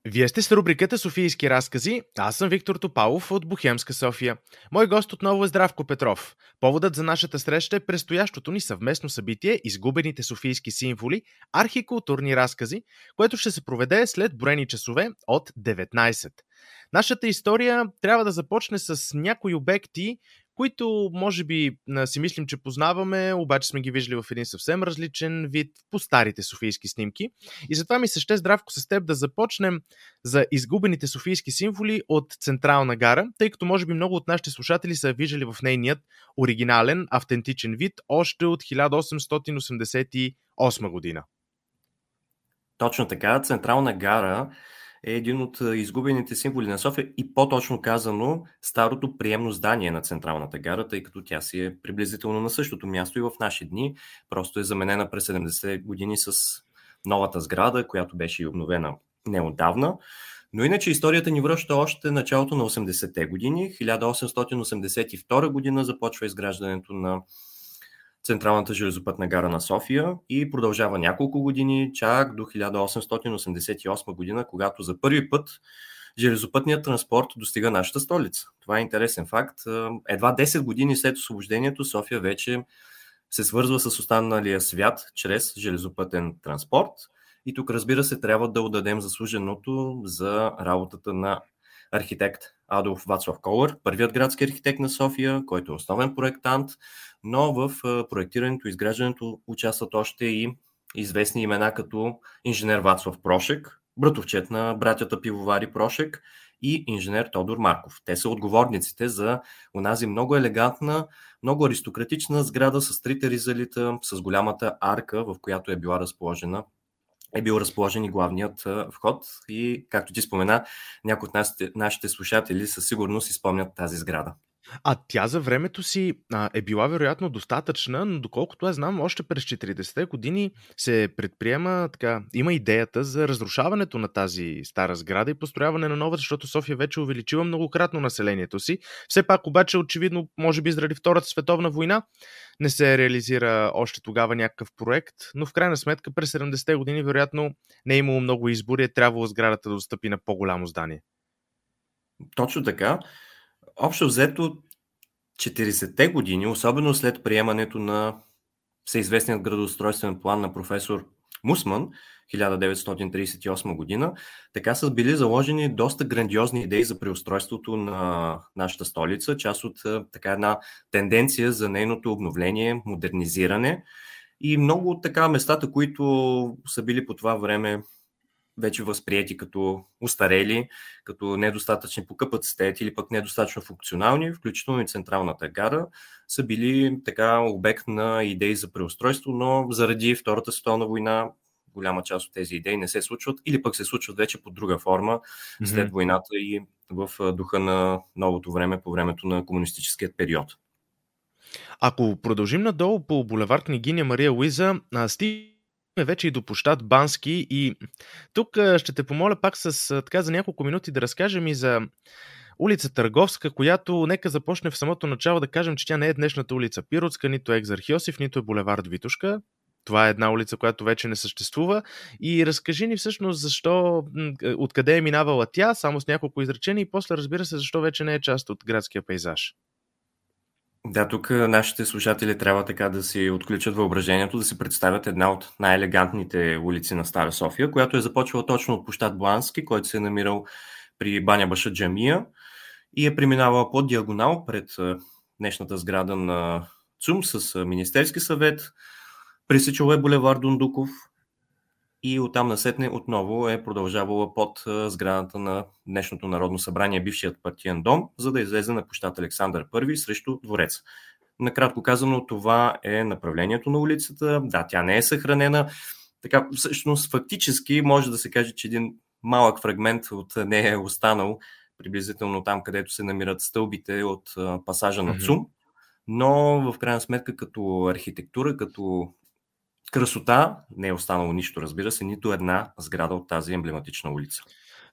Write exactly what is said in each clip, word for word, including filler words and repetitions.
Вие сте с рубриката Софийски разкази. Аз съм Виктор Топалов от Бухемска София. Мой гост отново е Здравко Петров. Поводът за нашата среща е предстоящото ни съвместно събитие "Изгубените софийски символи – архикултурни разкази", което ще се проведе след броени часове от деветнайсет. Нашата история трябва да започне с някои обекти, които може би а, си мислим, че познаваме, обаче сме ги виждали в един съвсем различен вид по старите софийски снимки. И затова ми се ще, Здравко, с теб да започнем за изгубените софийски символи от Централна гара, тъй като може би много от нашите слушатели са я виждали в нейният оригинален, автентичен вид още от хиляда осемстотин осемдесет и осма година. Точно така, Централна гара е един от изгубените символи на София и по-точно казано старото приемно здание на Централната гара, тъй като тя си е приблизително на същото място и в наши дни. Просто е заменена през седемдесетте години с новата сграда, която беше и обновена неотдавна. Но иначе историята ни връща още началото на осемдесетте години. хиляда осемстотин осемдесет и втора година започва изграждането на Централната железопътна гара на София и продължава няколко години, чак до хиляда осемстотин осемдесет и осма година, когато за първи път железопътният транспорт достига нашата столица. Това е интересен факт. Едва десет години след освобождението София вече се свързва с останалия свят чрез железопътен транспорт. И тук, разбира се, трябва да отдадем заслуженото за работата на архитект Адолф Вацлав Колър, първият градски архитект на София, който е основен проектант, но в проектирането и изграждането участват още и известни имена като инженер Вацлав Прошек, братовчет на братята пивовари Прошек, и инженер Тодор Марков. Те са отговорниците за онази много елегантна, много аристократична сграда с трите ризалита, с голямата арка, в която е била разположена е бил разположен и главният вход и, както ти спомена, някои от нашите, нашите слушатели със сигурност си спомнят тази сграда. А тя за времето си а, е била вероятно достатъчна, но доколкото аз знам, още през четиридесетте години се предприема, така, има идеята за разрушаването на тази стара сграда и построяване на нова, защото София вече увеличила многократно населението си. Все пак обаче, очевидно, може би заради Втората световна война, не се реализира още тогава някакъв проект, но в крайна сметка през седемдесетте години вероятно не е имало много избори, е трябвало сградата да достъпи на по-голямо здание. Точно така. Общо взето четиридесетте години, особено след приемането на всеизвестният градоустройствен план на професор Мусман, хиляда деветстотин тридесет и осма година, така са били заложени доста грандиозни идеи за преустройството на нашата столица, част от така една тенденция за нейното обновление, модернизиране и много от така местата, които са били по това време вече възприети като устарели, като недостатъчни по капацитет или пък недостатъчно функционални, включително и Централната гара, са били така обект на идеи за преустройство, но заради Втората световна война голяма част от тези идеи не се случват или пък се случват вече под друга форма mm-hmm. след войната и в духа на новото време, по времето на комунистическият период. Ако продължим надолу по булевард Княгиня Мария Луиза, стигаме вече и до площад Бански и тук ще те помоля пак с така за няколко минути да разкажем и за улица Търговска, която нека започне в самото начало да кажем, че тя не е днешната улица Пиротска, нито е Екзарх Йосиф, нито е булевард Витошка. Това е една улица, която вече не съществува. И разкажи ни всъщност защо, откъде е минавала тя, само с няколко изречения и после разбира се защо вече не е част от градския пейзаж. Да, тук нашите слушатели трябва така да си отключат въображението, да си представят една от най-елегантните улици на Стара София, която е започвала точно от площад Блански, който се е намирал при Баня Баша джамия и е преминавала по диагонал пред днешната сграда на ЦУМ с Министерски съвет, пресичала е булевард Дондуков и оттам насетне отново е продължавала под сградата на днешното Народно събрание, бившият партиен дом, за да излезе на площад Александър Първи срещу двореца. Накратко казано, това е направлението на улицата. Да, тя не е съхранена. Така, всъщност, фактически може да се каже, че един малък фрагмент от нея е останал приблизително там, където се намират стълбите от пасажа на ЦУМ, но в крайна сметка като архитектура, като красота не е останало нищо, разбира се, нито една сграда от тази емблематична улица.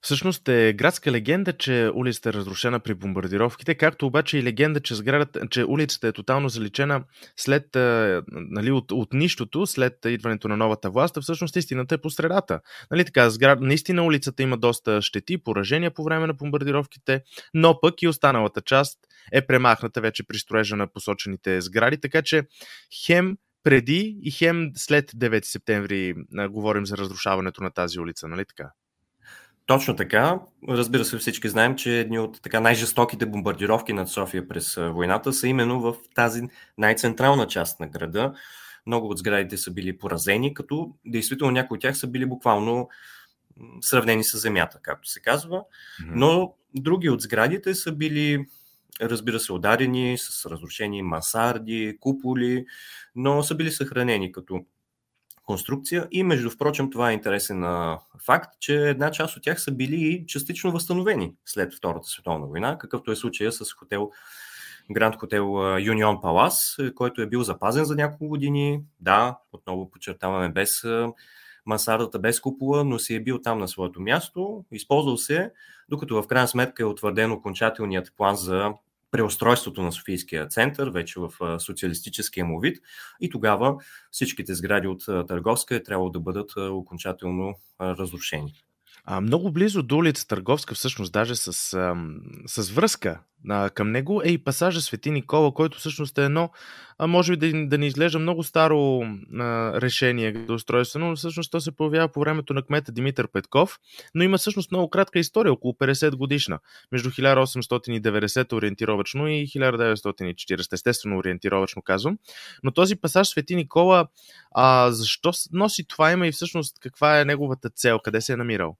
Всъщност е градска легенда, че улицата е разрушена при бомбардировките, както обаче и легенда, че, сградата, че улицата е тотално заличена след, а, нали, от, от нищото, след идването на новата власт. Всъщност истината е по средата. Нали, така, сград... Наистина улицата има доста щети, поражения по време на бомбардировките, но пък и останалата част е премахната вече при строежа на посочените сгради, така че хем преди и хем след девети септември а, говорим за разрушаването на тази улица, нали така? Точно така. Разбира се, всички знаем, че едни от така най-жестоките бомбардировки над София през войната са именно в тази най-централна част на града. Много от сградите са били поразени, като действително някои от тях са били буквално сравнени с земята, както се казва. Но други от сградите са били, разбира се, ударени с разрушени мансарди, куполи, но са били съхранени като конструкция и между впрочем това е интересен а, факт, че една част от тях са били и частично възстановени след Втората световна война, какъвто е случая с хотел Гранд Хотел Юнион Палас, който е бил запазен за няколко години. Да, отново подчертаваме без мансардата, без купола, но си е бил там на своето място, използвал се, докато в крайна сметка е утвърден окончателният план за преустройството на Софийския център, вече в социалистическия му вид, и тогава всичките сгради от Търговска е трябвало да бъдат окончателно разрушени. А, много близо до улица Търговска, всъщност даже с, с, с връзка а, към него е и пасажа Свети Никола, който всъщност е едно, а, може би да, да ни изглежда много старо а, решение градоустройствено, но всъщност то се появява по времето на кмета Димитър Петков, но има всъщност много кратка история, около петдесет годишна, между хиляда осемстотин и деветдесета ориентировачно и хиляда деветстотин и четиридесета, естествено ориентировачно казвам, но този пасаж Свети Никола, а, защо носи това име и всъщност каква е неговата цел, къде се е намирал?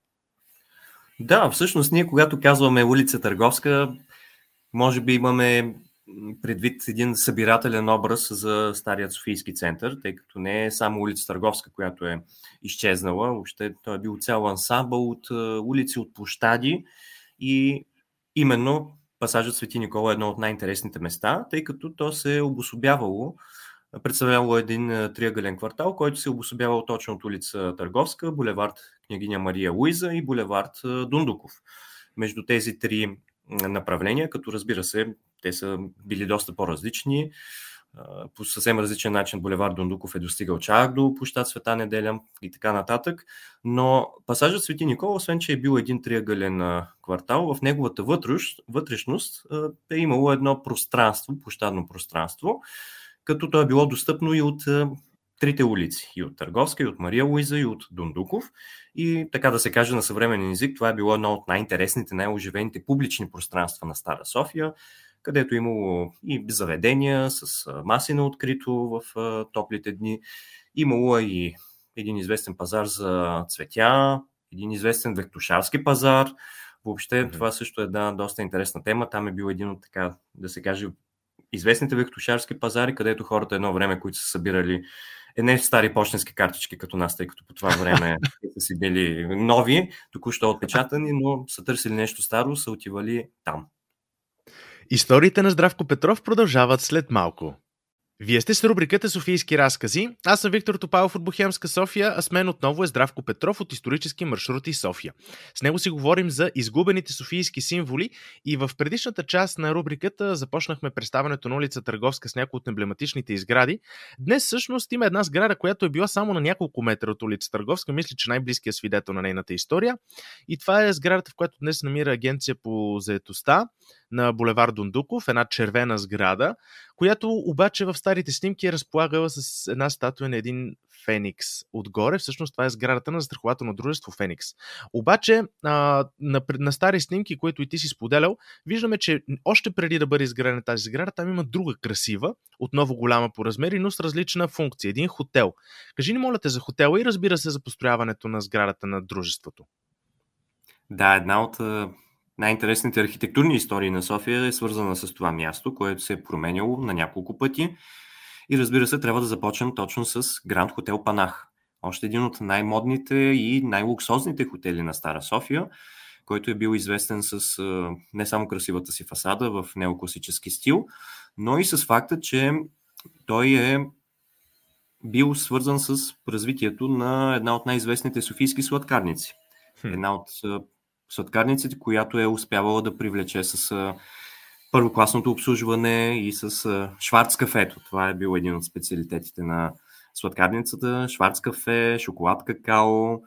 Да, всъщност ние, когато казваме улица Търговска, може би имаме предвид един събирателен образ за старият Софийски център, тъй като не е само улица Търговска, която е изчезнала, въобще той е бил цял ансамбъл от улици, от площади и именно пасажът Свети Никола е едно от най-интересните места, тъй като то се е обособявало, представлявало един триъгълен квартал, който се обособявал точно от улица Търговска, булевард Княгиня Мария Луиза и булевард Дундуков. Между тези три направления, като разбира се, те са били доста по-различни. По съвсем различен начин булевард Дундуков е достигал чак до площад Света Неделя и така нататък. Но пасажът Свети Никола, освен че е бил един триъгълен квартал, в неговата вътрешност е имало едно пространство, площадно пространство, като то е било достъпно и от трите улици, и от Търговска, и от Мария Луиза, и от Дундуков. И така да се каже на съвременен език, това е било едно от най-интересните, най-оживените публични пространства на Стара София, където имало и заведения с маси на открито в топлите дни. Имало и един известен пазар за цветя, един известен вехтушарски пазар. Въобще mm-hmm. това също е една доста интересна тема. Там е бил един от, така да се каже, известните вехтушарски пазари, където хората едно време, които са събирали не стари почтенски картички като нас, тъй като по това време са си били нови, току-що отпечатани, но са търсили нещо старо, са отивали там. Историите на Здравко Петров продължават след малко. Вие сте с рубриката Софийски разкази. Аз съм Виктор Топалов от Бухемска София, а с мен отново е Здравко Петров от Исторически маршрути София. С него си говорим за изгубените софийски символи и в предишната част на рубриката започнахме представянето на улица Търговска с някои от емблематичните изгради. Днес всъщност има една сграда, която е била само на няколко метра от улица Търговска, мисля, че най-близкият свидетел на нейната история. И това е сградата, в която днес намира агенция по заетостта на булевард Дундуков, една червена сграда, която обаче в старите снимки е разполагала с една статуя на един Феникс отгоре. Всъщност това е сградата на застрахователно дружество Феникс. Обаче а, на, на стари снимки, които и ти си споделял, виждаме, че още преди да бъде изградена тази сграда, там има друга красива, отново голяма по размери, но с различна функция. Един хотел. Кажи ни, моля те, за хотела и разбира се за построяването на сградата на дружеството. Да, една от най-интересните архитектурни истории на София е свързана с това място, което се е променяло на няколко пъти. И разбира се, трябва да започнем точно с Гранд Хотел Панах. Още един от най-модните и най-луксозните хотели на Стара София, който е бил известен с не само красивата си фасада в неокласически стил, но и с факта, че той е бил свързан с развитието на една от най-известните софийски сладкарници. Една от сладкарниците, която е успявала да привлече с първокласното обслужване и с Шварц кафето. Това е бил един от специалитетите на сладкарницата. Шварц кафе, шоколад какао,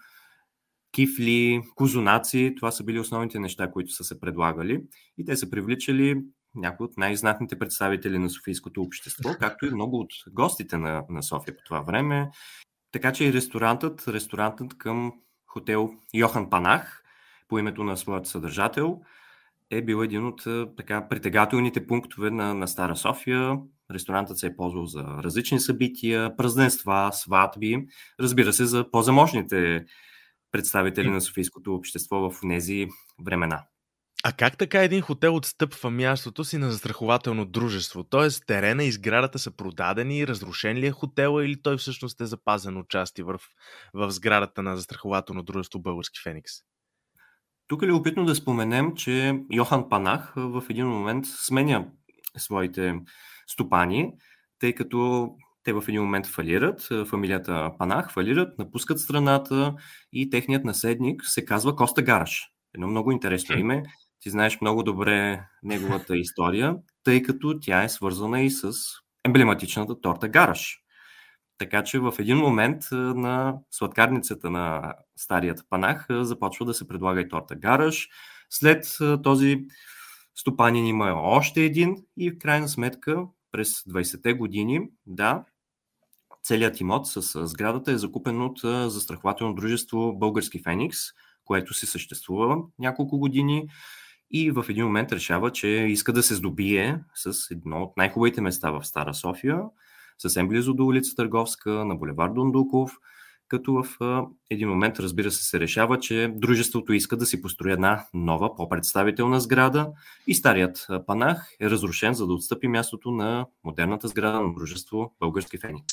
кифли, козунаци. Това са били основните неща, които са се предлагали. И те са привличали някои от най-знатните представители на софийското общество, както и много от гостите на, на София по това време. Така че и ресторантът, ресторантът към хотел Йохан Панах, по името на своят съдържател, е бил един от така притегателните пунктове на, на Стара София. Ресторантът се е ползвал за различни събития, празненства, сватби, разбира се, за по-заможните представители на софийското общество в тези времена. А как така един хотел отстъпва мястото си на застрахователно дружество? Тоест терена и сградата са продадени, разрушен ли е хотела или той всъщност е запазен участие в, в сградата на застрахователно дружество Български Феникс? Тук е любопитно да споменем, че Йохан Панах в един момент сменя своите стопани, тъй като те в един момент фалират, фамилията Панах фалират, напускат страната и техният наследник се казва Коста Гараш. Едно много интересно име. Ти знаеш много добре неговата история, тъй като тя е свързана и с емблематичната торта Гараш. Така че в един момент на сладкарницата на старият Панах започва да се предлага и торта Гараш. След този стопанин има още един и в крайна сметка през двайсетте години, да, целият имот с сградата е закупен от застрахователно дружество Български Феникс, което си съществува няколко години и в един момент решава, че иска да се здобие с едно от най-хубавите места в Стара София, съвсем близо до улица Търговска, на булевард Дондуков, като в един момент, разбира се, се решава, че дружеството иска да си построи една нова, по-представителна сграда и старият Панах е разрушен, за да отстъпи мястото на модерната сграда на дружество Български Феникс.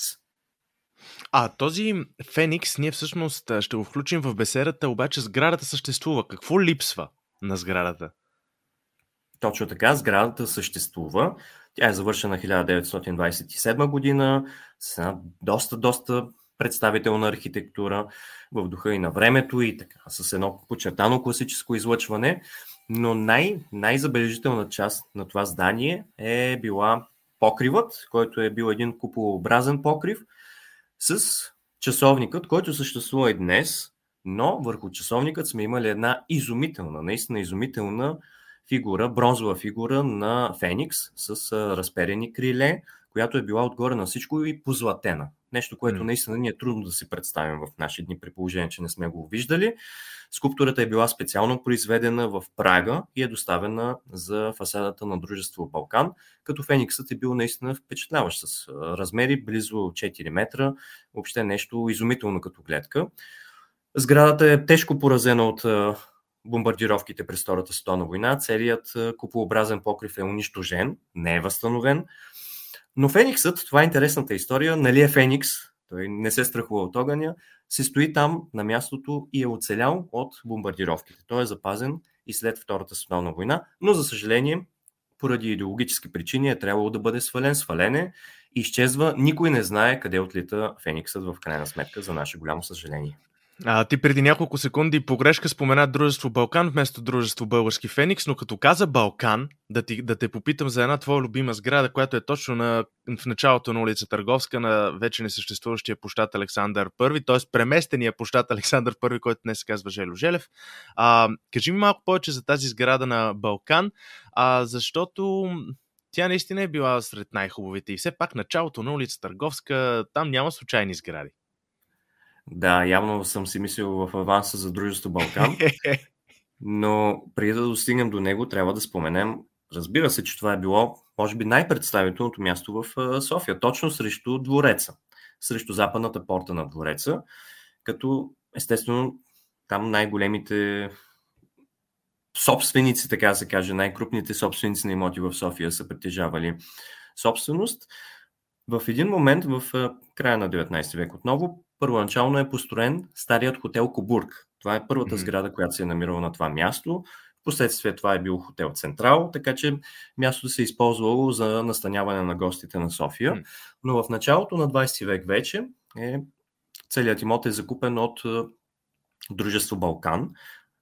А този Феникс, ние всъщност ще го включим в беседата, обаче сградата съществува. Какво липсва на сградата? Точно така, сградата съществува. Тя е завършена хиляда деветстотин двайсет и седма година с една доста, доста представителна архитектура в духа и на времето и така, с едно подчертано класическо излъчване, но най- най-забележителна част на това здание е била покривът, който е бил един куполообразен покрив с часовникът, който съществува и днес, но върху часовникът сме имали една изумителна, наистина изумителна фигура, бронзова фигура на Феникс с разперени криле, която е била отгоре на всичко и позлатена. Нещо, което наистина ни е трудно да си представим в наши дни, при положение, че не сме го виждали. Скулптурата е била специално произведена в Прага и е доставена за фасадата на дружество Балкан, като Фениксът е бил наистина впечатляващ с размери близо четири метра, въобще нещо изумително като гледка. Сградата е тежко поразена от бомбардировките през Втората световна война. Целият куполообразен покрив е унищожен, не е възстановен. Но Фениксът, това е интересната история, нали е Феникс, той не се страхува от огъня, се стои там на мястото и е оцелял от бомбардировките. Той е запазен и след Втората световна война, но за съжаление, поради идеологически причини е трябвало да бъде свален. Свалене, изчезва, никой не знае къде отлита Фениксът в крайна сметка, за наше голямо съжаление. А, ти преди няколко секунди погрешка спомена дружество Балкан вместо дружество Български Феникс, но като каза Балкан, да, ти, да те попитам за една твоя любима сграда, която е точно на, в началото на улица Търговска, на вече несъществуващия площад Александър Първи, т.е. преместения площад Александър Първи, който днес се казва Жельо Желев. А, кажи ми малко повече за тази сграда на Балкан, а, защото тя наистина е била сред най-хубавите и все пак началото на улица Търговска, там няма случайни сгради. Да, явно съм си мислил в аванса за дружество Балкан, но преди да достигнем до него, трябва да споменем, разбира се, че това е било, може би, най-представителното място в София, точно срещу двореца, срещу западната порта на двореца, като естествено там най-големите собственици, така да се каже, най-крупните собственици на имоти в София са притежавали собственост. В един момент, в края на деветнайсети век отново, първоначално е построен старият хотел Кобург. Това е първата mm-hmm. сграда, която се е намирала на това място. Впоследствие това е бил хотел Централ, така че мястото се е използвало за настаняване на гостите на София. Mm-hmm. Но в началото на двайсети век вече е, целият имот е закупен от дружество Балкан.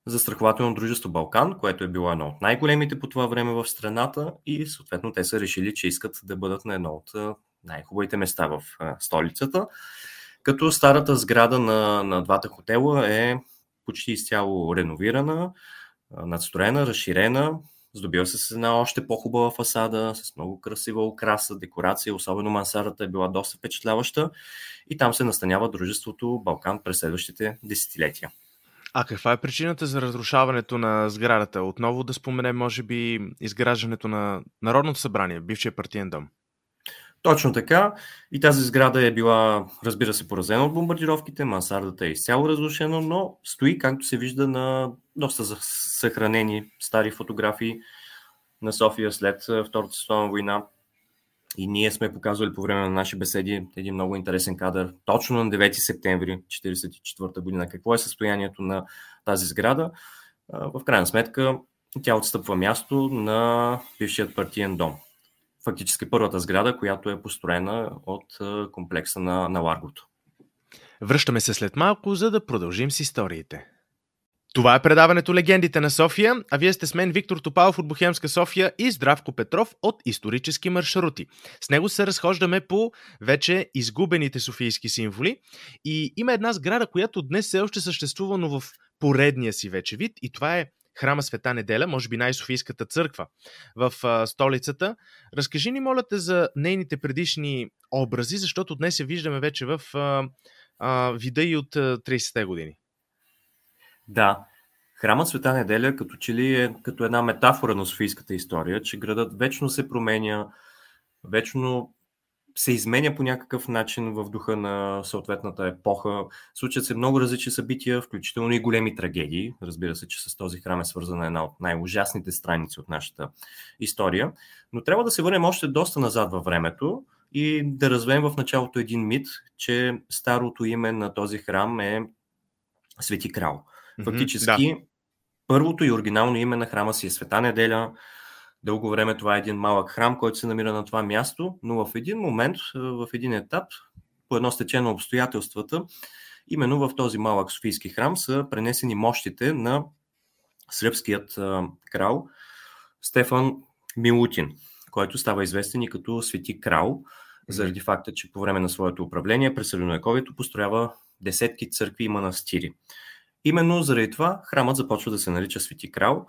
застрахователно дружество Балкан, което е било едно от най-големите по това време в страната и съответно те са решили, че искат да бъдат на едно от най-хубавите места в столицата. Като старата сграда на, на двата хотела е почти изцяло реновирана, надстроена, разширена, здобила се с една още по-хубава фасада, с много красива украса, декорация, особено мансардата е била доста впечатляваща и там се настанява дружеството Балкан през следващите десетилетия. А каква е причината за разрушаването на сградата? Отново да споменем, може би, изграждането на Народното събрание, бившия партиен дом. Точно така. И тази сграда е била, разбира се, поразена от бомбардировките, мансардата е изцяло разрушена, но стои, както се вижда, на доста съхранени стари фотографии на София след Втората световна война. И ние сме показвали по време на наши беседи един много интересен кадър, точно на девети септември хиляда деветстотин четиридесет и четвърта година. Какво е състоянието на тази сграда? В крайна сметка тя отстъпва място на бившият партиен дом. Фактически първата сграда, която е построена от комплекса на, на Ларгото. Връщаме се след малко, за да продължим с историите. Това е предаването Легендите на София, а вие сте с мен Виктор Топалов от Бухемска София и Здравко Петров от Исторически маршрути. С него се разхождаме по вече изгубените софийски символи и има една сграда, която днес все още съществува, но в поредния си вече вид, и това е храма Света Неделя, може би най-софийската църква в а, столицата. Разкажи ни, моля те, за нейните предишни образи, защото днес я виждаме вече в а, а, вида и от а, тридесетте години. Да, храмът Света Неделя като че ли е като една метафора на софийската история, че градът вечно се променя, вечно се изменя по някакъв начин в духа на съответната епоха. Случат се много различни събития, включително и големи трагедии. Разбира се, че с този храм е свързана една от най-ужасните страници от нашата история. Но трябва да се върнем още доста назад във времето и да развеем в началото един мит, че старото име на този храм е Свети Крал. Фактически, mm-hmm, да. Първото и оригинално име на храма си е Света Неделя. Дълго време това е един малък храм, който се намира на това място, но в един момент, в един етап, по едно стечение на обстоятелствата, именно в този малък софийски храм са пренесени мощите на сръбският крал Стефан Милутин, който става известен и като Свети Крал, заради факта, че по време на своето управление през средновековието построява десетки църкви и манастири. Именно заради това храмът започва да се нарича Свети Крал,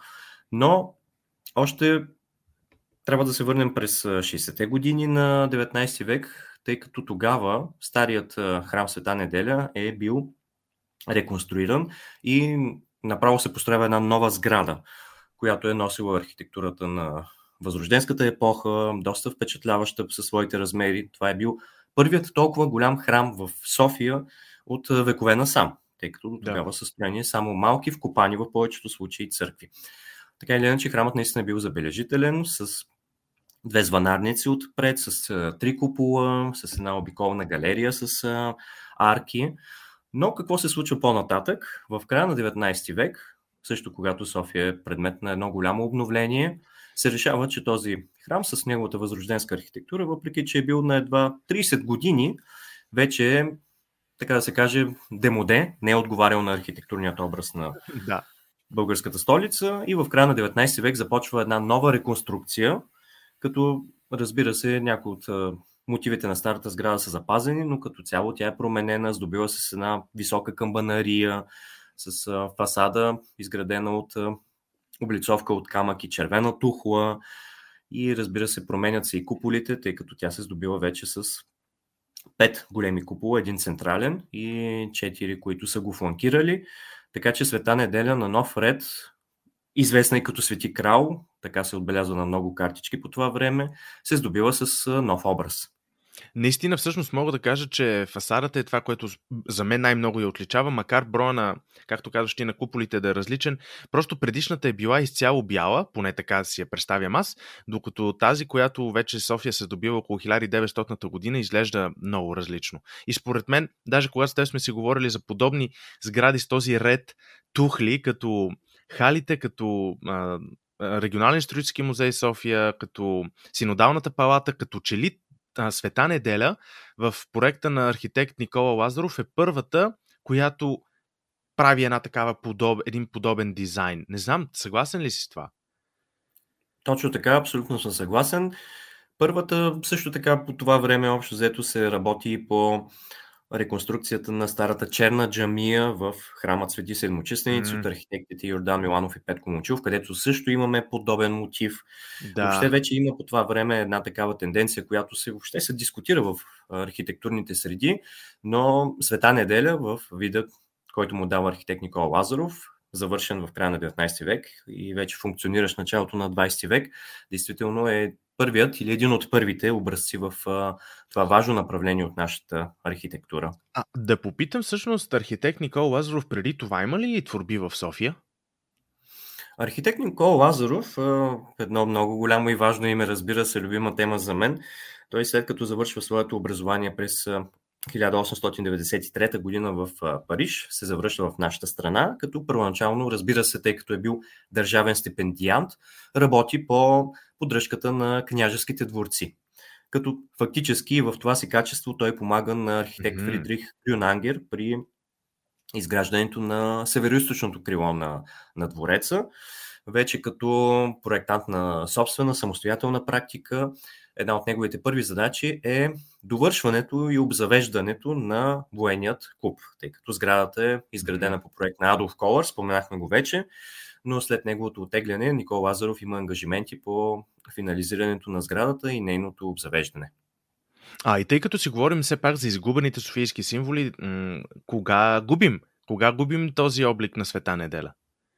но още трябва да се върнем през шейсетте години на деветнайсети век, тъй като тогава старият храм Света Неделя е бил реконструиран и направо се построява една нова сграда, която е носила архитектурата на възрожденската епоха, доста впечатляваща със своите размери. Това е бил първият толкова голям храм в София от векове насам, тъй като до тогава са строени само малки, вкопани в повечето случаи църкви. Така или иначе, храмът наистина е бил забележителен, с две звънарници отпред, с а, три купола, с една обиколна галерия с а, арки. Но какво се случва по-нататък? В края на деветнайсети век, също когато София е предмет на едно голямо обновление, се решава, че този храм с неговата възрожденска архитектура, въпреки че е бил на едва трийсет години, вече е, така да се каже, демоде, не е отговарял на архитектурният образ на да. българската столица и в края на деветнайсети век започва една нова реконструкция, като разбира се някои от мотивите на старата сграда са запазени, но като цяло тя е променена, здобила се с една висока камбанария, с фасада, изградена от облицовка от камък и червена тухла и разбира се променят се и куполите, тъй като тя се здобила вече с пет големи купола, един централен и четири, които са го фланкирали. Така че Света Неделя на нов ред, известна и като Свети Крал, така се отбелязва на много картички по това време, се здобила с нов образ. Наистина, всъщност мога да кажа, че фасадата е това, което за мен най-много я отличава, макар броя на, както казваш ти, на куполите да е различен. Просто предишната е била изцяло бяла, поне така си я представям аз, докато тази, която вече София се здобила около хиляда и деветстотната година, изглежда много различно. И според мен, даже когато с теб сме си говорили за подобни сгради с този ред тухли, като халите, като а, Регионален исторически музей София, като Синодалната палата, като че Света Неделя в проекта на архитект Никола Лазаров е първата, която прави една такава подоб, един подобен дизайн. Не знам, съгласен ли си с това? Точно така, абсолютно съм съгласен. Първата също така по това време общо взето се работи и по реконструкцията на старата черна джамия в храма Свети Седмочисленици от М, архитектите Йордан Миланов и Петко Момчилов, където също имаме подобен мотив. Въобще да. вече има по това време една такава тенденция, която се въобще се дискутира в архитектурните среди, но Света неделя в вида, който му дава архитект Никола Лазаров, завършен в края на деветнайсети век и вече функциониращ началото на двайсети век, действително е първият или един от първите образци в а, това важно направление от нашата архитектура. А, да попитам всъщност, архитект Никола Лазаров преди това има ли творби в София? Архитект Никола Лазаров, а, едно много голямо и важно име, разбира се, любима тема за мен. Той след като завършва своето образование през а, хиляда осемстотин деветдесет и трета година в а, Париж, се завръща в нашата страна, като първоначално, разбира се, тъй като е бил държавен стипендиант, работи по поддръжката на княжеските дворци. Като фактически в това си качество той помага на архитект Мгм. Фридрих Крюнангер при изграждането на североизточното крило на, на двореца. Вече като проектант на собствена самостоятелна практика, една от неговите първи задачи е довършването и обзавеждането на военният клуб, тъй като сградата е изградена по проект на Адолф Колър, споменахме го вече, но след неговото оттегляне Никола Лазаров има ангажименти по финализирането на сградата и нейното обзавеждане. А, и тъй като си говорим все пак за изгубените софийски символи, м- кога губим? Кога губим този облик на Света неделя?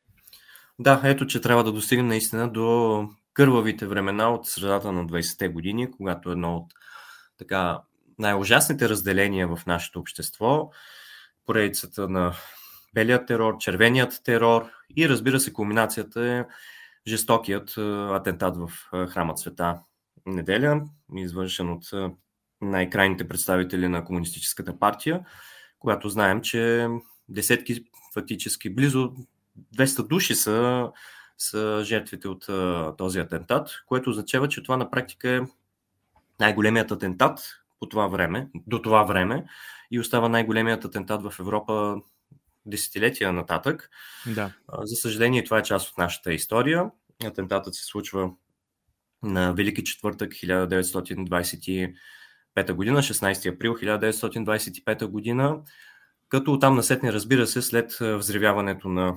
Да, ето, че трябва да достигнем наистина до кървавите времена от средата на двайсетте години, когато едно от така най-ужасните разделения в нашето общество, поредицата на белият терор, червеният терор и разбира се кулминацията е жестокият е, атентат в е, храма Света неделя, извършен от е, най-крайните представители на Комунистическата партия, когато знаем, че десетки, фактически близо двеста души са, са жертвите от а, този атентат, което означава, че това на практика е най-големият атентат по това време, до това време и остава най-големият атентат в Европа десетилетия нататък. Да. А, за съжаление, това е част от нашата история. Атентатът се случва на Велики четвъртък хиляда деветстотин двайсет и пета година, шестнайсети април хиляда деветстотин двайсет и пета година, като оттам насетне, разбира се, след взривяването на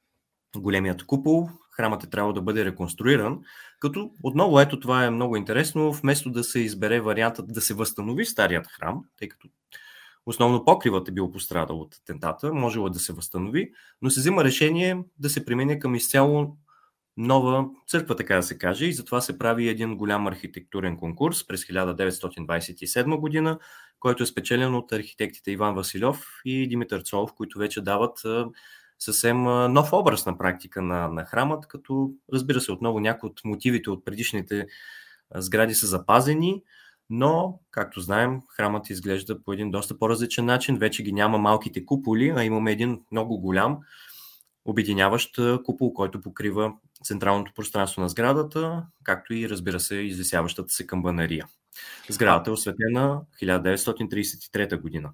големият купол, храмът е трябвало да бъде реконструиран, като отново ето това е много интересно, вместо да се избере вариантът да се възстанови старият храм, тъй като основно покривът е бил пострадал от атентата, можело е да се възстанови, но се взима решение да се премине към изцяло нова църква, така да се каже, и затова се прави един голям архитектурен конкурс през хиляда деветстотин двайсет и седма година, който е спечелен от архитектите Иван Василев и Димитър Цолов, които вече дават съвсем нов образ на практика на, на храмът, като разбира се отново някои от мотивите от предишните сгради са запазени, но, както знаем, храмът изглежда по един доста по-различен начин. Вече ги няма малките куполи, а имаме един много голям обединяващ купол, който покрива централното пространство на сградата, както и, разбира се, извисяващата се камбанария. Сградата е осветена хиляда деветстотин трийсет и трета година.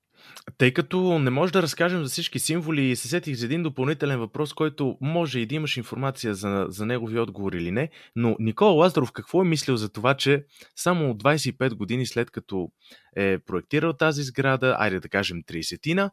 Тъй като не може да разкажем за всички символи, се сетих за един допълнителен въпрос, който може и да имаш информация за, за негови отговор или не, но Никола Лазаров какво е мислил за това, че само двайсет и пет години след като е проектирал тази сграда, айде да кажем трийсетина,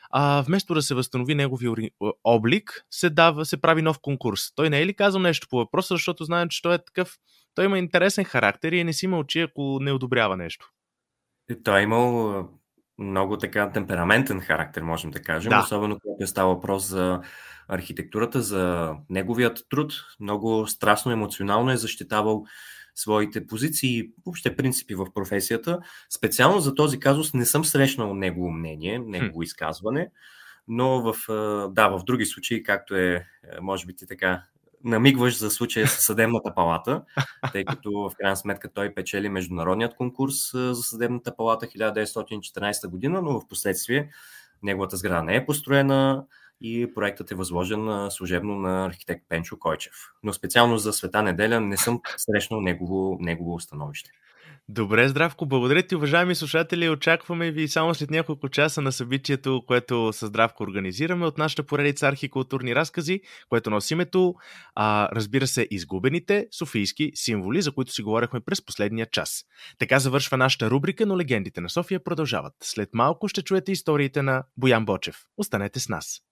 а вместо да се възстанови неговия облик, се, дава, се прави нов конкурс. Той не е ли казал нещо по въпроса, защото знаем, че той е такъв, той има интересен характер и не си мълчи, ако не одобрява нещо. Той е имал много така темпераментен характер, можем да кажем, Да. особено когато е става въпрос за архитектурата, за неговият труд. Много страстно, емоционално е защитавал своите позиции, въобще принципи в професията. Специално за този казус не съм срещнал негово мнение, негово хм. изказване, но в, да, в други случаи, както е, може би ти така намигваш за случая с съдебната палата, тъй като в крайна сметка той печели международният конкурс за съдебната палата хиляда деветстотин и четиринайсета година, но в последствие неговата сграда не е построена и проектът е възложен служебно на архитект Пенчо Койчев. Но специално за Света неделя не съм срещнал негово, негово становище. Добре, Здравко, благодаря ти, уважаеми слушатели. Очакваме ви само след няколко часа на събитието, което със Здравко организираме от нашата поредица архикултурни разкази, което носи името, а, разбира се, изгубените софийски символи, за които си говорихме през последния час. Така завършва нашата рубрика, но легендите на София продължават. След малко ще чуете историите на Боян Бочев. Останете с нас.